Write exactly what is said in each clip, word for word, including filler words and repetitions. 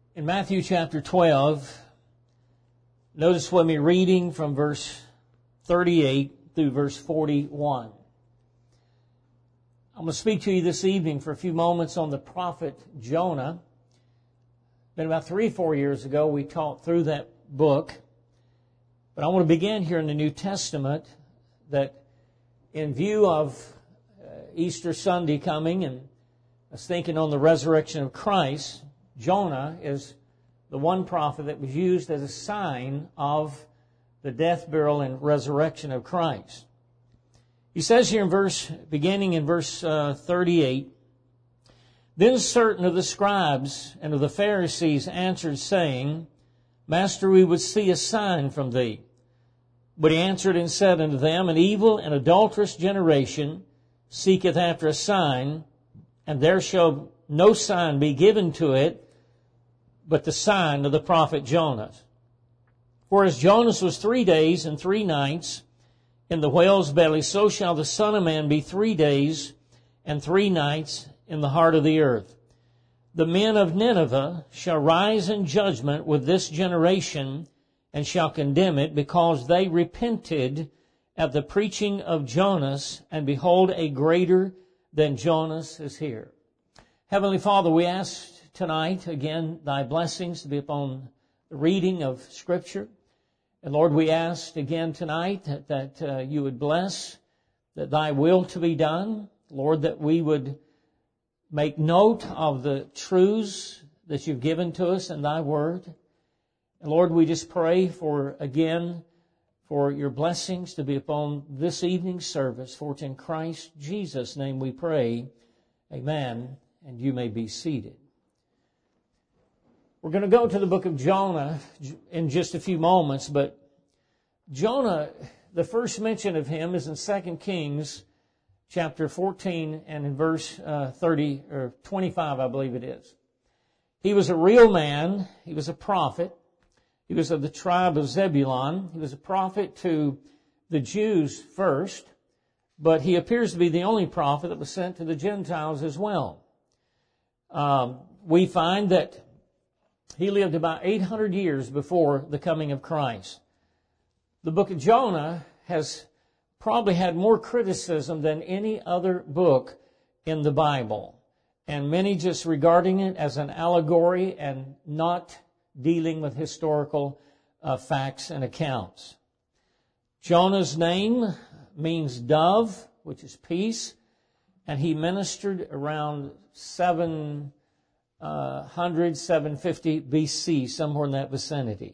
In Matthew chapter twelve, notice with me reading from verse thirty-eight through verse forty-one. I'm going to speak to you this evening for a few moments on the prophet Jonah. Been about three, four years ago we taught through that book. But I want to begin here in the New Testament that in view of uh, Easter Sunday coming, and I was thinking on the resurrection of Christ, Jonah is the one prophet that was used as a sign of the death, burial, and resurrection of Christ. He says here in verse, beginning in verse uh, thirty-eight, "Then certain of the scribes and of the Pharisees answered, saying, Master, we would see a sign from thee. But he answered and said unto them, An evil and adulterous generation seeketh after a sign, and there shall no sign be given to it, but the sign of the prophet Jonas. For as Jonas was three days and three nights in the whale's belly, so shall the Son of Man be three days and three nights in the heart of the earth. The men of Nineveh shall rise in judgment with this generation, and shall condemn it, because they repented at the preaching of Jonas, and behold, a greater than Jonas is here." Heavenly Father, we ask tonight, again, thy blessings to be upon the reading of Scripture. And Lord, we ask again tonight that, that uh, you would bless, that thy will to be done. Lord, that we would make note of the truths that you've given to us in thy word. And Lord, we just pray for, again, for your blessings to be upon this evening's service. For it's in Christ Jesus' name we pray. Amen. And you may be seated. We're going to go to the book of Jonah in just a few moments, but Jonah, the first mention of him is in Second Kings chapter fourteen and in verse uh, thirty or twenty-five, I believe it is. He was a real man. He was a prophet. He was of the tribe of Zebulun. He was a prophet to the Jews first, but he appears to be the only prophet that was sent to the Gentiles as well. Um, we find that he lived about eight hundred years before the coming of Christ. The book of Jonah has probably had more criticism than any other book in the Bible, and many just regarding it as an allegory and not dealing with historical uh, facts and accounts. Jonah's name means dove, which is peace, and he ministered around seven hundred, seven fifty B C, somewhere in that vicinity.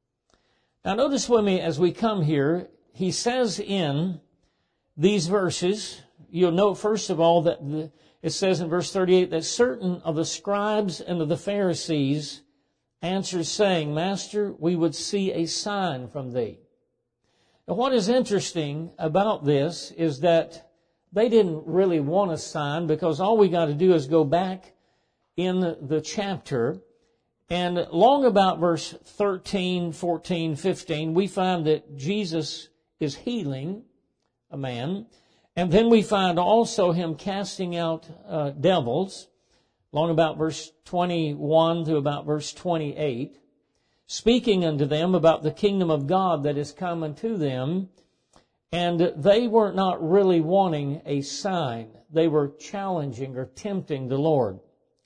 Now notice with me as we come here, he says in these verses, you'll note first of all that the, it says in verse thirty-eight that certain of the scribes and of the Pharisees answered, saying, Master, we would see a sign from thee. Now what is interesting about this is that they didn't really want a sign, because all we got to do is go back in the chapter, and long about verse thirteen, fourteen, fifteen, we find that Jesus is healing a man, and then we find also him casting out uh, devils, long about verse twenty-one to about verse twenty-eight, speaking unto them about the kingdom of God that is come unto them, and they were not really wanting a sign. They were challenging or tempting the Lord.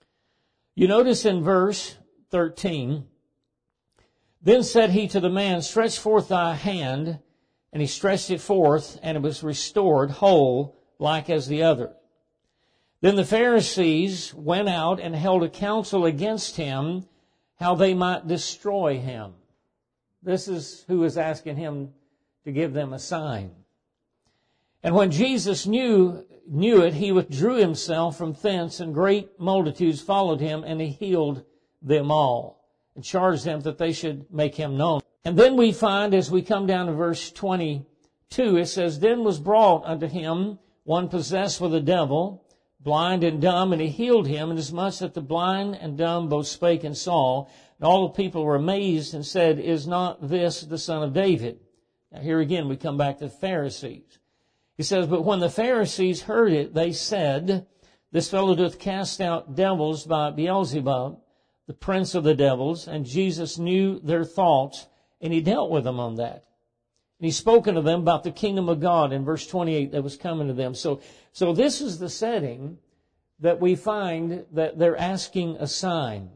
You notice in verse thirteen, Then said he to the man, Stretch forth thy hand. And he stretched it forth, and it was restored whole, like as the other. Then the Pharisees went out and held a council against him, how they might destroy him. This is who is asking him to give them a sign. And when Jesus knew knew it, he withdrew himself from thence, and great multitudes followed him, and he healed them all, and charged them that they should make him known. And then we find, as we come down to verse twenty-two, it says, Then was brought unto him one possessed with a devil, blind and dumb, and he healed him, inasmuch that the blind and dumb both spake and saw. And all the people were amazed and said, Is not this the son of David? Now here again we come back to the Pharisees. He says, But when the Pharisees heard it, they said, This fellow doth cast out devils by Beelzebub, the prince of the devils, and Jesus knew their thoughts, and he dealt with them on that. And he's spoken to them about the kingdom of God in verse twenty-eight that was coming to them. So, so this is the setting that we find that they're asking a sign.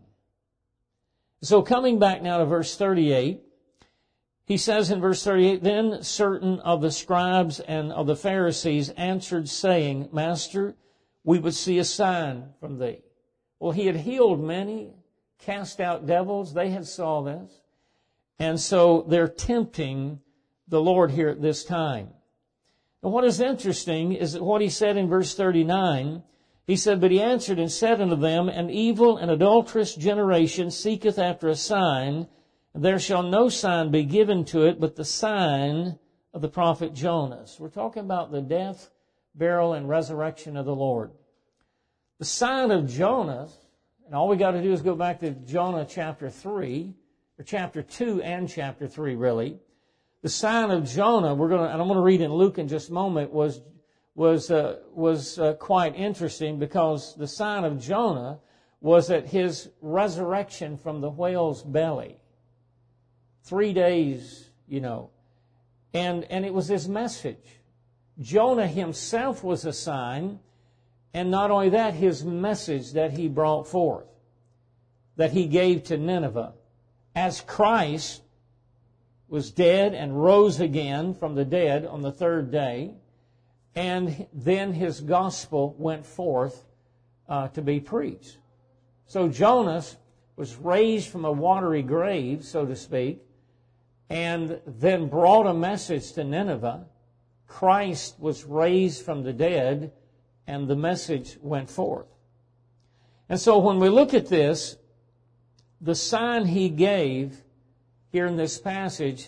So coming back now to verse thirty-eight, he says in verse thirty-eight, then certain of the scribes and of the Pharisees answered, saying, Master, we would see a sign from thee. Well, he had healed many, cast out devils. They had saw this. And so they're tempting the Lord here at this time. And what is interesting is that what he said in verse thirty-nine, he said, but he answered and said unto them, an evil and adulterous generation seeketh after a sign, and there shall no sign be given to it but the sign of the prophet Jonas. We're talking about the death, burial, and resurrection of the Lord. The sign of Jonas, and all we got to do is go back to Jonah chapter three, or chapter two and chapter three, really. The sign of Jonah, we're going to, and I'm going to read in Luke in just a moment, was was uh, was uh, quite interesting, because the sign of Jonah was that his resurrection from the whale's belly. Three days, you know. And, and it was his message. Jonah himself was a sign, and not only that, his message that he brought forth, that he gave to Nineveh. As Christ was dead and rose again from the dead on the third day, and then his gospel went forth uh, to be preached. So Jonas was raised from a watery grave, so to speak, and then brought a message to Nineveh. Christ was raised from the dead, and the message went forth. And so when we look at this, the sign he gave here in this passage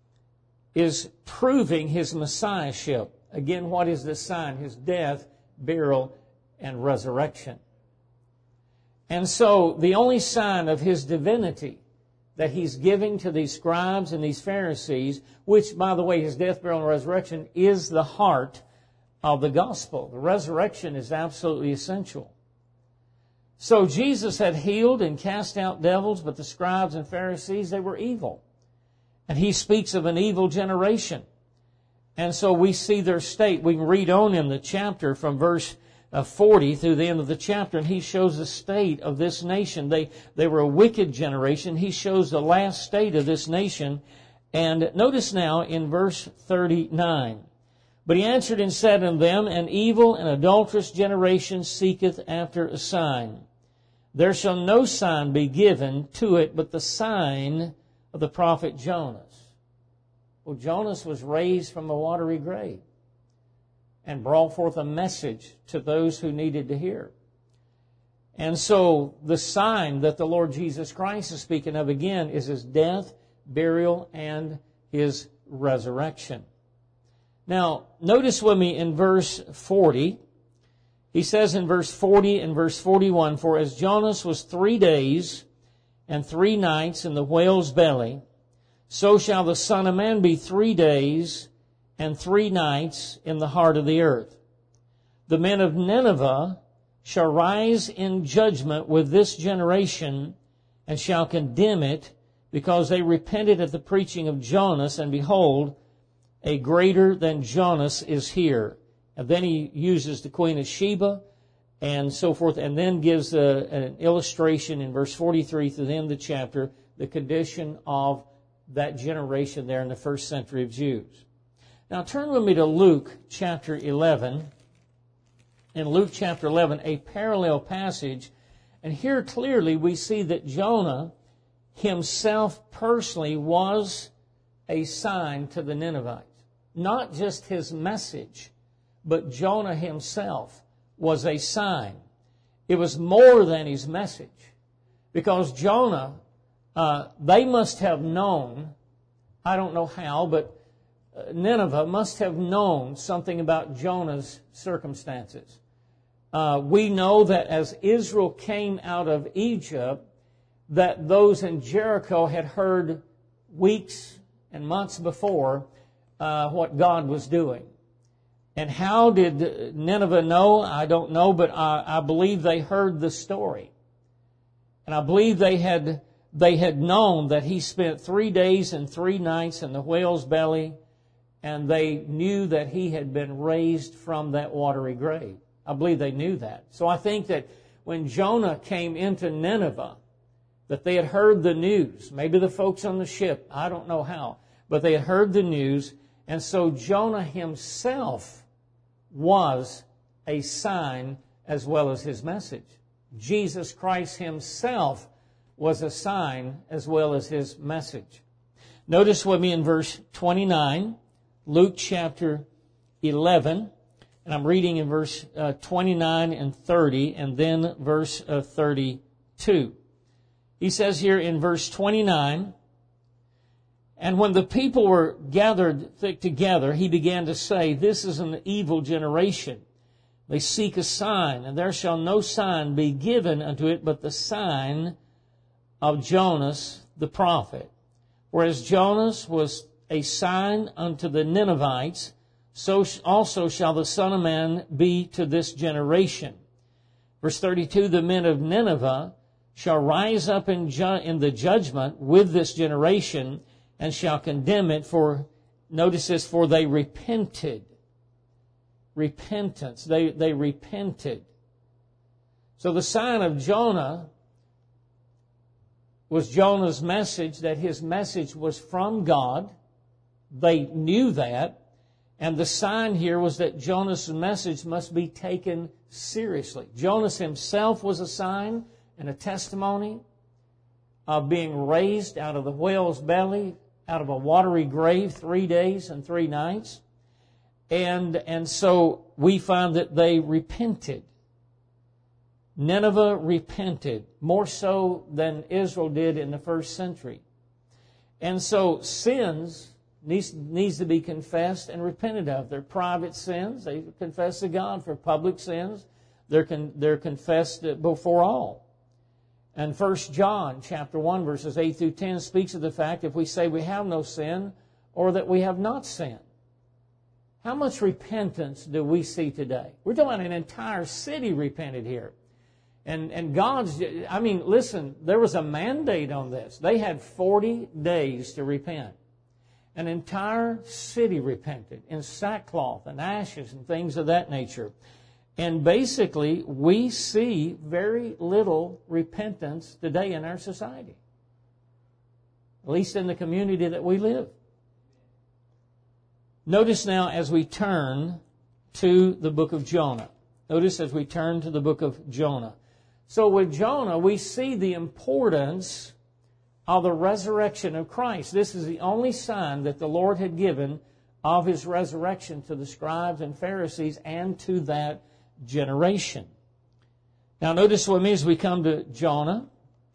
is proving his messiahship. Again, what is this sign? His death, burial, and resurrection. And so the only sign of his divinity that he's giving to these scribes and these Pharisees, which, by the way, his death, burial, and resurrection is the heart of the gospel. The resurrection is absolutely essential. So Jesus had healed and cast out devils, but the scribes and Pharisees, they were evil. And he speaks of an evil generation. And so we see their state. We can read on in the chapter from verse forty through the end of the chapter, and he shows the state of this nation. They, they were a wicked generation. He shows the last state of this nation. And notice now in verse thirty-nine, but he answered and said unto them, an evil and adulterous generation seeketh after a sign. There shall no sign be given to it but the sign of the prophet Jonas. Well, Jonas was raised from a watery grave and brought forth a message to those who needed to hear. And so the sign that the Lord Jesus Christ is speaking of again is his death, burial, and his resurrection. Now, notice with me in verse forty, he says in verse forty and verse forty-one, for as Jonas was three days and three nights in the whale's belly, so shall the Son of Man be three days and three nights in the heart of the earth. The men of Nineveh shall rise in judgment with this generation and shall condemn it, because they repented at the preaching of Jonas, and behold, a greater than Jonas is here. And then he uses the Queen of Sheba and so forth, and then gives a, an illustration in verse forty-three through the end of the chapter, the condition of that generation there in the first century of Jews. Now turn with me to Luke chapter eleven. In Luke chapter eleven, a parallel passage, and here clearly we see that Jonah himself personally was a sign to the Ninevites. Not just his message, but Jonah himself was a sign. It was more than his message, because Jonah, uh, they must have known, I don't know how, but Nineveh must have known something about Jonah's circumstances. Uh, we know that as Israel came out of Egypt, that those in Jericho had heard weeks and months before uh, what God was doing. And how did Nineveh know? I don't know, but I, I believe they heard the story. And I believe they had, they had known that he spent three days and three nights in the whale's belly, and they knew that he had been raised from that watery grave. I believe they knew that. So I think that when Jonah came into Nineveh, that they had heard the news, maybe the folks on the ship, I don't know how, but they had heard the news, and so Jonah himself was a sign as well as his message. Jesus Christ himself was a sign as well as his message. Notice with me in verse twenty-nine, Luke chapter eleven, and I'm reading in verse uh, twenty-nine and thirty, and then verse uh, thirty-two. He says here in verse twenty-nine, "And when the people were gathered thick together, he began to say, This is an evil generation. They seek a sign, and there shall no sign be given unto it but the sign of Jonas the prophet. Whereas Jonas was a sign unto the Ninevites, so also shall the Son of Man be to this generation." Verse thirty-two, "The men of Nineveh shall rise up in, ju- in the judgment with this generation, and shall condemn it, for," notice this, "for they repented." Repentance. They, they repented. So the sign of Jonah was Jonah's message, that his message was from God. They knew that. And the sign here was that Jonah's message must be taken seriously. Jonas himself was a sign and a testimony of being raised out of the whale's belly, out of a watery grave, three days and three nights. And, and so we find that they repented. Nineveh repented, more so than Israel did in the first century. And so sins needs, needs to be confessed and repented of. They're private sins. They confess to God. For public sins, they're, con, they're confessed before all. And First John chapter one, verses eight through ten speaks of the fact if we say we have no sin or that we have not sinned. How much repentance do we see today? We're talking about an entire city repented here. And, and God's, I mean, listen, there was a mandate on this. They had forty days to repent. An entire city repented in sackcloth and ashes and things of that nature. And basically, we see very little repentance today in our society. At least in the community that we live. Notice now as we turn to the book of Jonah. Notice as we turn to the book of Jonah. So with Jonah, we see the importance of the resurrection of Christ. This is the only sign that the Lord had given of His resurrection to the scribes and Pharisees and to that generation. Now notice with me as we come to Jonah.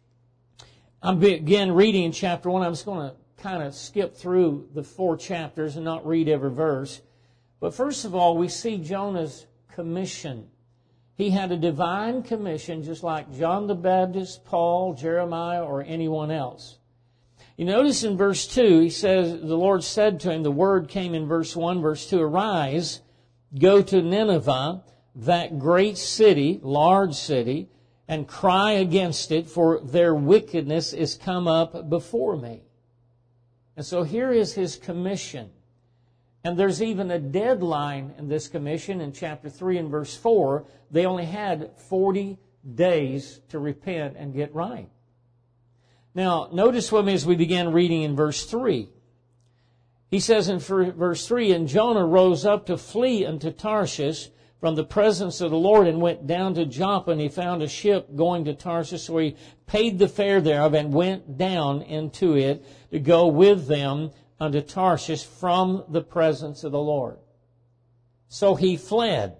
I'm begin reading in chapter one. I'm just going to kind of skip through the four chapters and not read every verse. But first of all, we see Jonah's commission. He had a divine commission just like John the Baptist, Paul, Jeremiah, or anyone else. You notice in verse two, he says, the Lord said to him, the word came in verse one, verse two, "Arise, go to Nineveh, that great city, large city, and cry against it, for their wickedness is come up before me." And so here is his commission. And there's even a deadline in this commission in chapter three and verse four. They only had forty days to repent and get right. Now, notice with me as we begin reading in verse three. He says in verse three, "And Jonah rose up to flee unto Tarshish from the presence of the Lord, and went down to Joppa, and he found a ship going to Tarshish, so he paid the fare thereof, and went down into it to go with them unto Tarshish from the presence of the Lord." So he fled.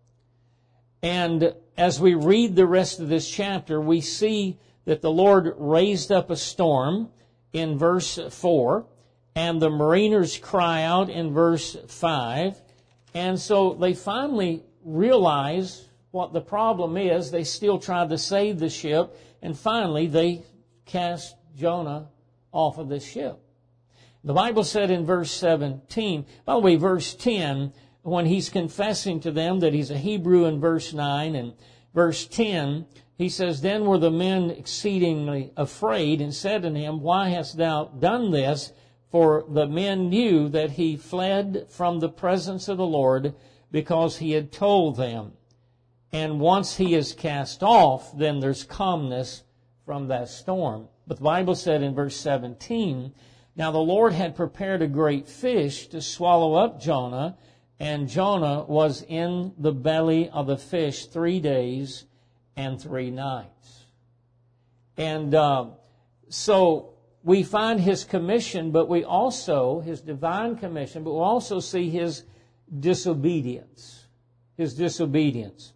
And as we read the rest of this chapter, we see that the Lord raised up a storm in verse four, and the mariners cry out in verse five. And so they finally realize what the problem is. They still tried to save the ship, and finally they cast Jonah off of the ship. The Bible said in verse seventeen, by the way, verse ten, when he's confessing to them that he's a Hebrew in verse nine, and verse ten, he says, Then were the men exceedingly afraid, and said unto him, Why hast thou done this? For the men knew that he fled from the presence of the Lord, because he had told them. And once he is cast off, then there's calmness from that storm. But the Bible said in verse seventeen, Now the Lord had prepared a great fish to swallow up Jonah, and Jonah was in the belly of the fish three days and three nights. And uh, so we find his commission, but we also, his divine commission, but we also see his disobedience. His disobedience.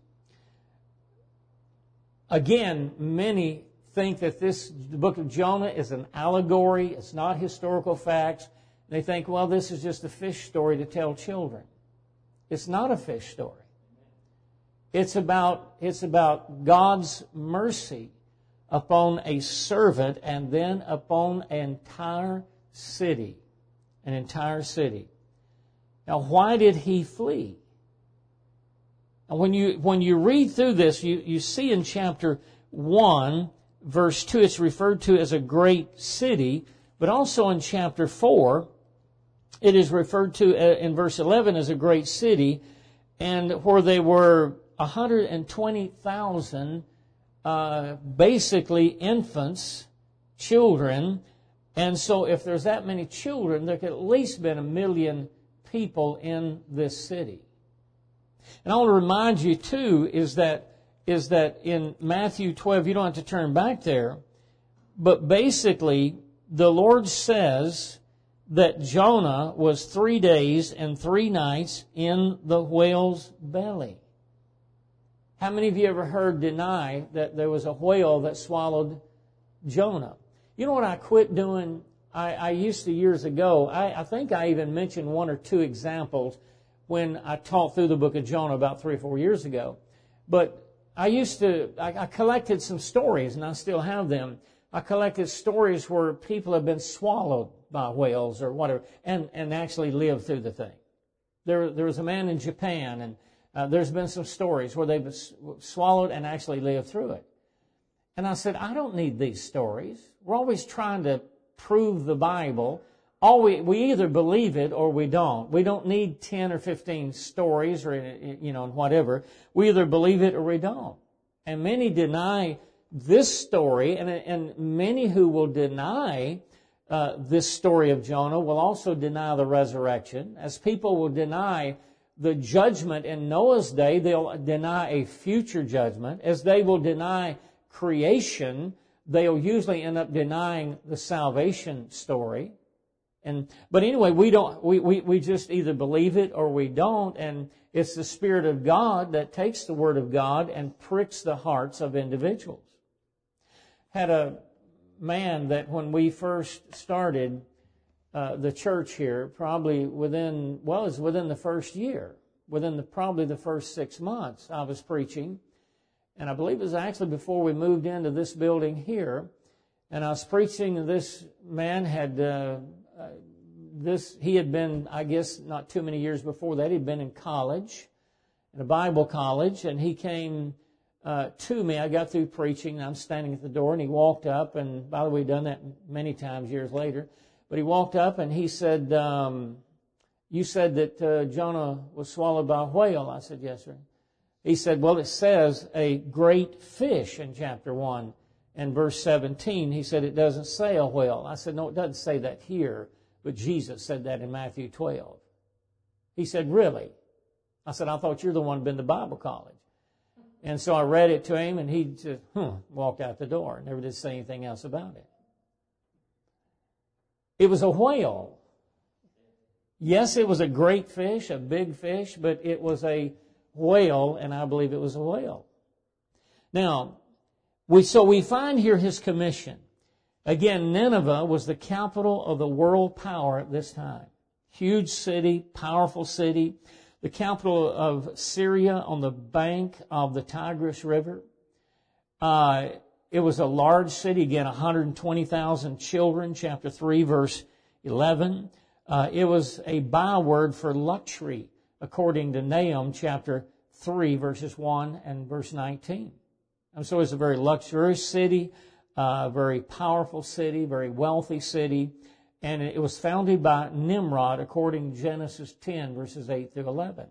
Again, many think that this, the book of Jonah, is an allegory. It's not historical facts. They think, well, this is just a fish story to tell children. It's not a fish story. It's about, it's about God's mercy upon a servant and then upon an entire city. An entire city. Now, why did he flee? And when you, when you read through this, you, you see in chapter one, verse two, it's referred to as a great city, but also in chapter four, it is referred to in verse eleven as a great city, and where they were one hundred twenty thousand uh, basically infants, children, and so if there's that many children, there could at least been a million people in this city. And I want to remind you too is that is that in Matthew twelve, you don't have to turn back there, but basically the Lord says that Jonah was three days and three nights in the whale's belly. How many of you ever heard deny that there was a whale that swallowed Jonah? You know what I quit doing? I, I used to years ago, I, I think I even mentioned one or two examples when I taught through the book of Jonah about three or four years ago. But I used to, I, I collected some stories, and I still have them. I collected stories where people have been swallowed by whales or whatever, and, and actually lived through the thing. There, there was a man in Japan, and uh, there's been some stories where they've been swallowed and actually lived through it. And I said, I don't need these stories. We're always trying to prove the Bible. All we, we either believe it or we don't. We don't need ten or fifteen stories or, you know, whatever. We either believe it or we don't. And many deny this story, and, and many who will deny uh, this story of Jonah will also deny the resurrection. As people will deny the judgment in Noah's day, they'll deny a future judgment. As they will deny creation, they'll usually end up denying the salvation story. And but anyway, we don't we, we, we just either believe it or we don't, and it's the Spirit of God that takes the Word of God and pricks the hearts of individuals. Had a man that when we first started uh, the church here, probably within well, it was within the first year, within the probably the first six months, I was preaching, and I believe it was actually before we moved into this building here, and I was preaching, and this man had. Uh, Uh, this he had been, I guess, not too many years before that, he'd been in college, in a Bible college, and he came uh, to me. I got through preaching, and I'm standing at the door, and he walked up, and by the way, done that many times years later, but he walked up, and he said, um, you said that uh, Jonah was swallowed by a whale. I said, yes, sir. He said, well, it says a great fish in chapter one. And verse seventeen, he said, it doesn't say a whale. I said, no, it doesn't say that here, but Jesus said that in Matthew twelve. He said, really? I said, I thought you're the one who'd been to Bible college. And so I read it to him, and he just, hmm, walked out the door. Never did say anything else about it. It was a whale. Yes, it was a great fish, a big fish, but it was a whale, and I believe it was a whale. Now, We, so we find here his commission. Again, Nineveh was the capital of the world power at this time. Huge city, powerful city. The capital of Syria on the bank of the Tigris River. Uh, it was a large city. Again, one hundred twenty thousand children, chapter three, verse eleven. Uh, it was a byword for luxury, according to Nahum, chapter three, verses one and verse nineteen. And so it's a very luxurious city, a very powerful city, very wealthy city, and it was founded by Nimrod according to Genesis ten, verses eight through eleven.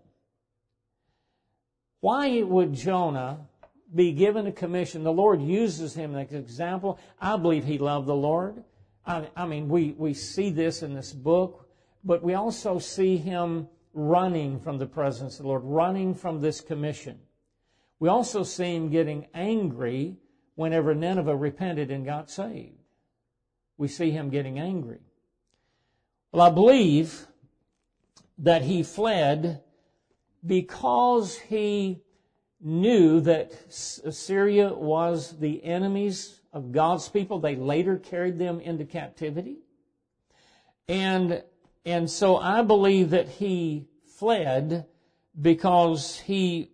Why would Jonah be given a commission? The Lord uses him as an example. I believe he loved the Lord. I, I mean, we, we see this in this book, but we also see him running from the presence of the Lord, running from this commission. We also see him getting angry whenever Nineveh repented and got saved. We see him getting angry. Well, I believe that he fled because he knew that Assyria was the enemies of God's people. They later carried them into captivity. And, and so I believe that he fled because he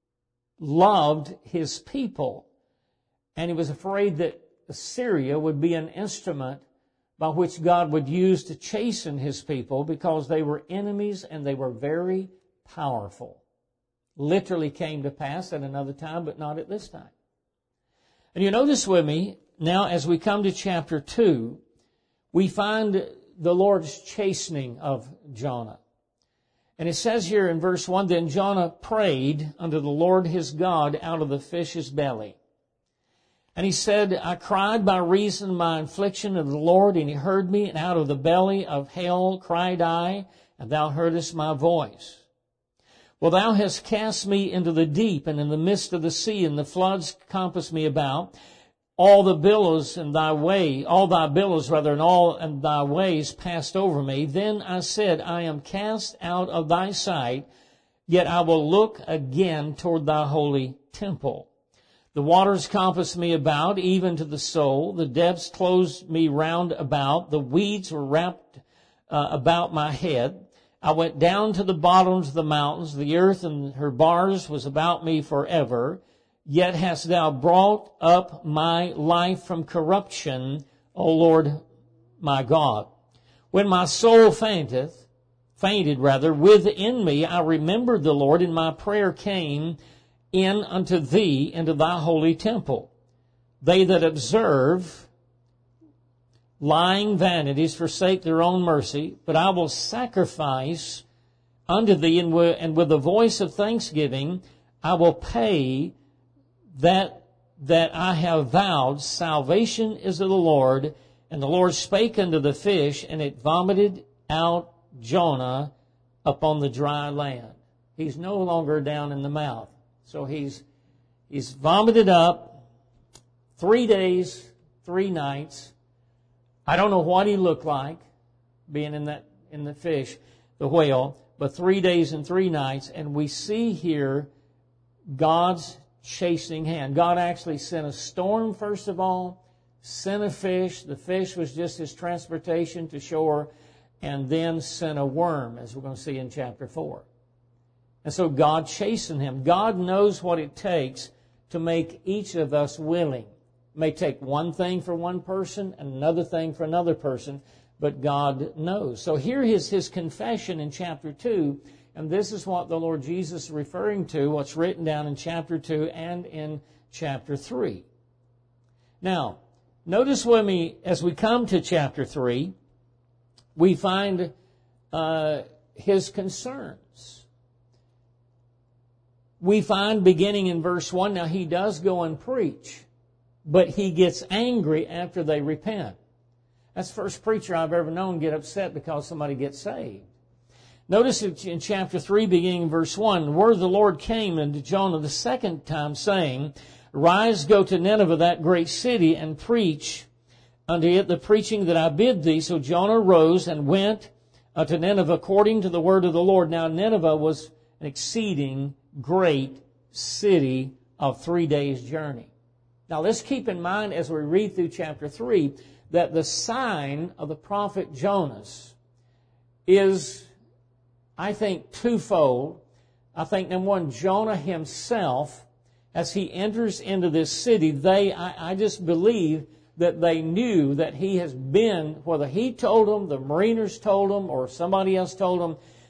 loved his people. And he was afraid that Assyria would be an instrument by which God would use to chasten his people because they were enemies and they were very powerful. Literally came to pass at another time, but not at this time. And you notice with me, now as we come to chapter two, we find the Lord's chastening of Jonah. And it says here in verse one, then Jonah prayed unto the Lord his God out of the fish's belly. And he said, I cried by reason of my affliction of the Lord, and he heard me, and out of the belly of hell cried I, and thou heardest my voice. Well, thou hast cast me into the deep, and in the midst of the sea, and the floods compass me about. All the billows in thy way, all thy billows rather, and all in thy ways passed over me. Then I said, I am cast out of thy sight, yet I will look again toward thy holy temple. The waters compassed me about, even to the soul. The depths closed me round about. The weeds were wrapped uh, about my head. I went down to the bottoms of the mountains. The earth and her bars was about me forever. Yet hast thou brought up my life from corruption, O Lord my God. When my soul fainteth, fainted rather, within me, I remembered the Lord, and my prayer came in unto thee into thy holy temple. They that observe lying vanities forsake their own mercy, but I will sacrifice unto thee, and with a voice of thanksgiving I will pay that that I have vowed. Salvation is of the Lord. And the Lord spake unto the fish, and it vomited out Jonah upon the dry land. He's no longer down in the mouth. So he's he's vomited up three days, three nights. I don't know what he looked like being in that in the fish, the whale, but three days and three nights, and we see here God's chastening hand. God actually sent a storm first of all, sent a fish. The fish was just his transportation to shore, and then sent a worm, as we're going to see in chapter four. And so God chastened him. God knows what it takes to make each of us willing. It may take one thing for one person and another thing for another person, but God knows. So here is his confession in chapter two, and this is what the Lord Jesus is referring to, what's written down in chapter two and in chapter three. Now, notice with me, as we come to chapter three, we find uh, his concerns. We find beginning in verse one, now he does go and preach, but he gets angry after they repent. That's the first preacher I've ever known get upset because somebody gets saved. Notice in chapter three, beginning in verse one, the word of the Lord came unto Jonah the second time, saying, Rise, go to Nineveh, that great city, and preach unto it the preaching that I bid thee. So Jonah rose and went unto Nineveh according to the word of the Lord. Now Nineveh was an exceeding great city of three days' journey. Now let's keep in mind as we read through chapter three that the sign of the prophet Jonas is, I think, twofold. I think, number one, Jonah himself, as he enters into this city, they, I, I just believe that they knew that he has been, whether he told them, the mariners told them, or somebody else told them,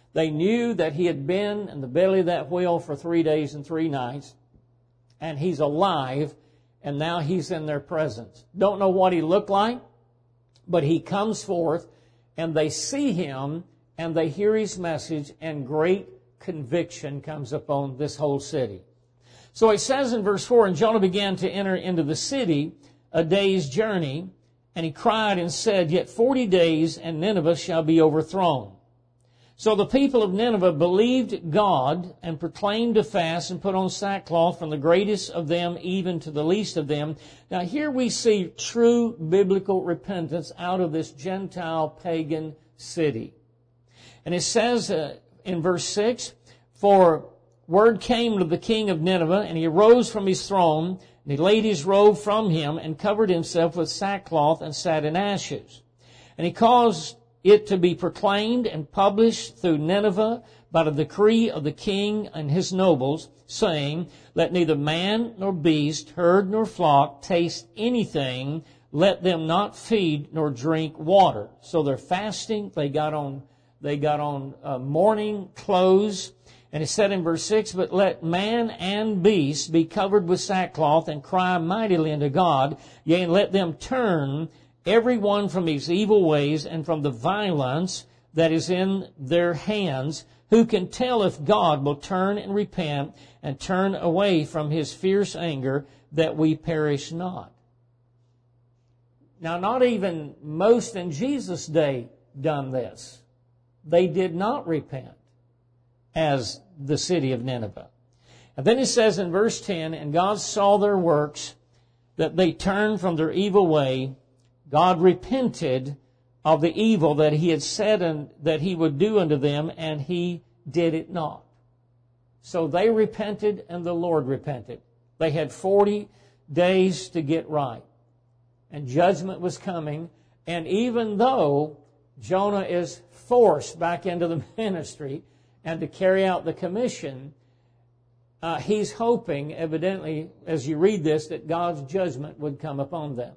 They knew that he had been in the belly of that whale for three days and three nights, and he's alive, and now he's in their presence. Don't know what he looked like, but he comes forth, and they see him, and they hear his message, and great conviction comes upon this whole city. So it says in verse four, and Jonah began to enter into the city a day's journey, and he cried and said, Yet forty days, and Nineveh shall be overthrown. So the people of Nineveh believed God and proclaimed a fast and put on sackcloth, from the greatest of them even to the least of them. Now here we see true biblical repentance out of this Gentile pagan city. And it says uh, in verse six, For word came to the king of Nineveh, and he arose from his throne, and he laid his robe from him, and covered himself with sackcloth, and sat in ashes. And he caused it to be proclaimed and published through Nineveh by the decree of the king and his nobles, saying, Let neither man nor beast, herd nor flock taste anything, let them not feed nor drink water. So they're fasting. They got on, they got on uh, mourning clothes. And it said in verse six, But let man and beast be covered with sackcloth, and cry mightily unto God, yea, and let them turn every one from his evil ways, and from the violence that is in their hands. Who can tell if God will turn and repent, and turn away from his fierce anger, that we perish not? Now, not even most in Jesus' day done this. They did not repent as the city of Nineveh. And then it says in verse ten, And God saw their works, that they turned from their evil way. God repented of the evil that he had said and that he would do unto them, and he did it not. So they repented, and the Lord repented. They had forty days to get right, and judgment was coming. And even though Jonah is forced back into the ministry and to carry out the commission, uh, he's hoping, evidently, as you read this, that God's judgment would come upon them.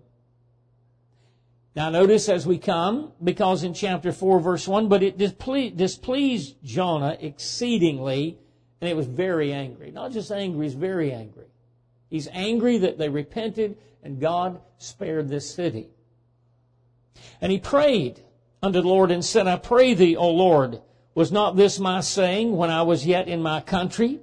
Now notice as we come, because in chapter four, verse one, But it disple- displeased Jonah exceedingly, and it was very angry. Not just angry, he's very angry. He's angry that they repented, and God spared this city. And he prayed unto the Lord, and said, I pray thee, O Lord, was not this my saying when I was yet in my country?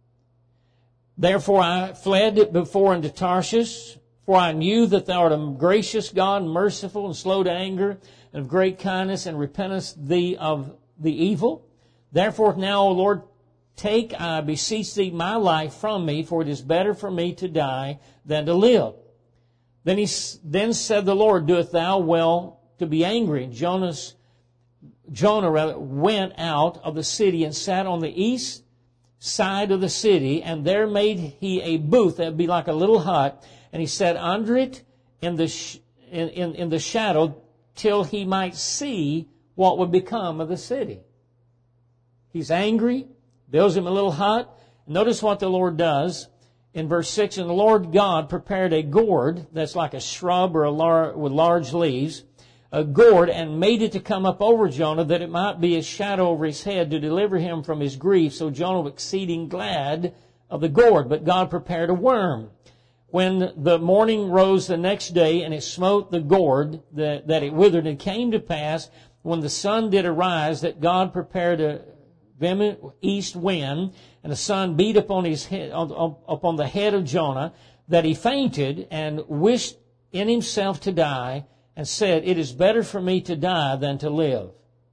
Therefore I fled before unto Tarshish, for I knew that thou art a gracious God, merciful and slow to anger, and of great kindness, and repentest thee of the evil. Therefore now, O Lord, take, I beseech thee, my life from me, for it is better for me to die than to live. Then he then said the Lord, Doest thou well to be angry? And Jonah's, Jonah rather, went out of the city and sat on the east side of the city, and there made he a booth that would be like a little hut, and he sat under it in the sh- in, in, in the shadow till he might see what would become of the city. He's angry, builds him a little hut. Notice what the Lord does in verse six. And the Lord God prepared a gourd that's like a shrub or a lar- with large leaves, a gourd, and made it to come up over Jonah, that it might be a shadow over his head to deliver him from his grief. So Jonah was exceeding glad of the gourd. But God prepared a worm. When the morning rose the next day, and it smote the gourd, that, that it withered, and it came to pass, when the sun did arise, that God prepared a vehement east wind, and the sun beat upon his head, upon the head of Jonah, that he fainted and wished in himself to die, and said, It is better for me to die than to live.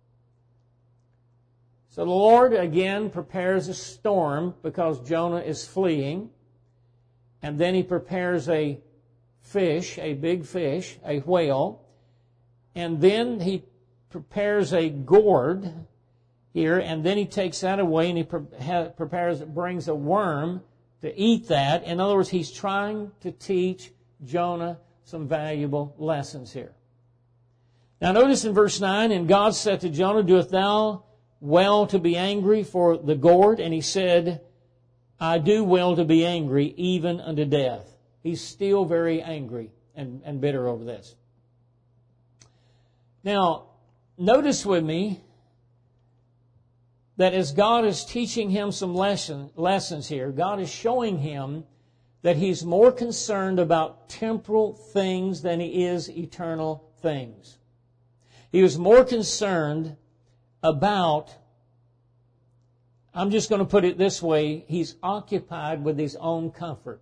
So the Lord again prepares a storm because Jonah is fleeing. And then he prepares a fish, a big fish, a whale. And then he prepares a gourd here, and then he takes that away, and he prepares, brings a worm to eat that. In other words, he's trying to teach Jonah some valuable lessons here. Now notice in verse nine, And God said to Jonah, Doest thou well to be angry for the gourd? And he said, I do well to be angry, even unto death. He's still very angry and, and bitter over this. Now, notice with me, that as God is teaching him some lesson, lessons here, God is showing him that he's more concerned about temporal things than he is eternal things. He was more concerned about, I'm just going to put it this way, he's occupied with his own comfort.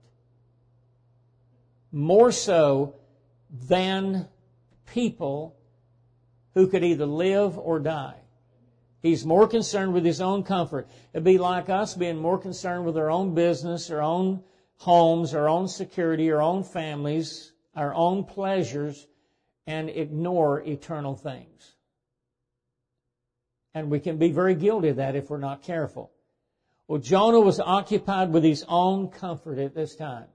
More so than people who could either live or die. He's more concerned with his own comfort. It'd be like us being more concerned with our own business, our own homes, our own security, our own families, our own pleasures, and ignore eternal things. And we can be very guilty of that if we're not careful. Well, Jonah was occupied with his own comfort at this time.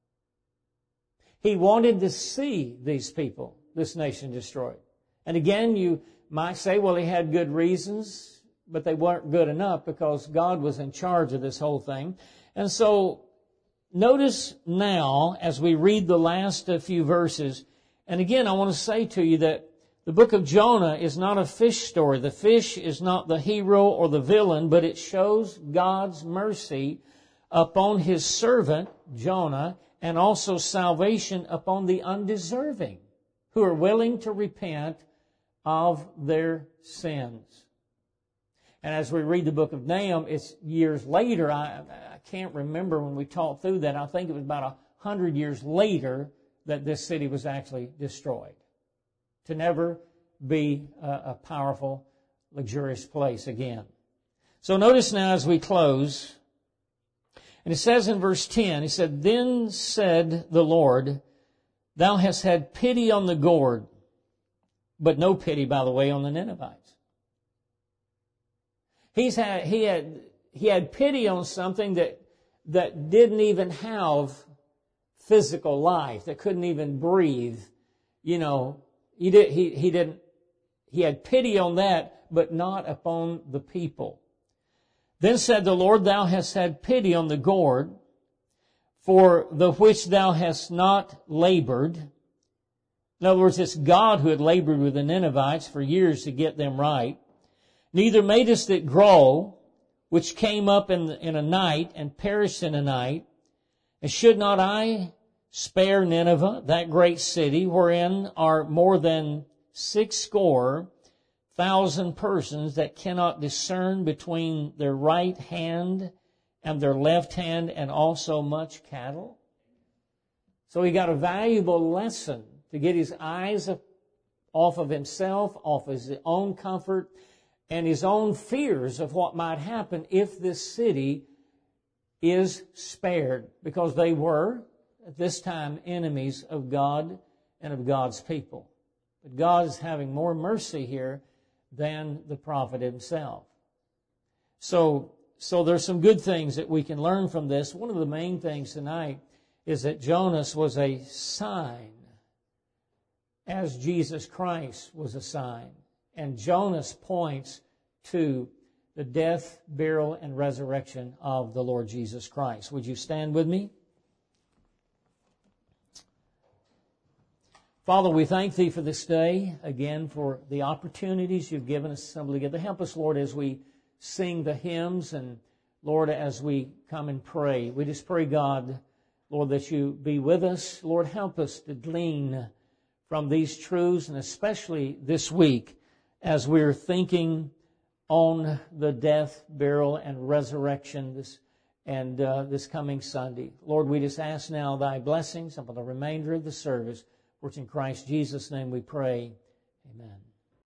He wanted to see these people, this nation destroyed. And again, you might say, well, he had good reasons, but they weren't good enough because God was in charge of this whole thing. And so, notice now, as we read the last few verses, and again, I want to say to you that the book of Jonah is not a fish story. The fish is not the hero or the villain, but it shows God's mercy upon His servant, Jonah, and also salvation upon the undeserving who are willing to repent of their sins. And as we read the book of Nahum, it's years later. I, I can't remember when we talked through that. I think it was about a hundred years later that this city was actually destroyed, to never be a, a powerful, luxurious place again. So notice now as we close, and it says in verse ten, he said, "Then said the Lord, Thou hast had pity on the gourd," but no pity, by the way, on the Ninevites. He's had, he had, he had pity on something that, that didn't even have physical life, that couldn't even breathe. You know, he did, he, he didn't, he had pity on that, but not upon the people. Then said the Lord, Thou hast had pity on the gourd, for the which thou hast not labored. In other words, it's God who had labored with the Ninevites for years to get them right. Neither madest it grow, which came up in, in a night and perished in a night. And should not I spare Nineveh, that great city, wherein are more than six score thousand persons that cannot discern between their right hand and their left hand, and also much cattle? So he got a valuable lesson to get his eyes off of himself, off his own comfort, and his own fears of what might happen if this city is spared, because they were, at this time, enemies of God and of God's people. But God is having more mercy here than the prophet himself. So, so there's some good things that we can learn from this. One of the main things tonight is that Jonas was a sign, as Jesus Christ was a sign. And Jonas points to the death, burial, and resurrection of the Lord Jesus Christ. Would you stand with me? Father, we thank Thee for this day, again, for the opportunities You've given us to assemble together. Help us, Lord, as we sing the hymns, and, Lord, as we come and pray. We just pray, God, Lord, that You be with us. Lord, help us to glean from these truths, and especially this week, as we're thinking on the death, burial, and resurrection this and uh, this coming Sunday. Lord, we just ask now Thy blessings upon the remainder of the service, which in Christ Jesus' name we pray. Amen.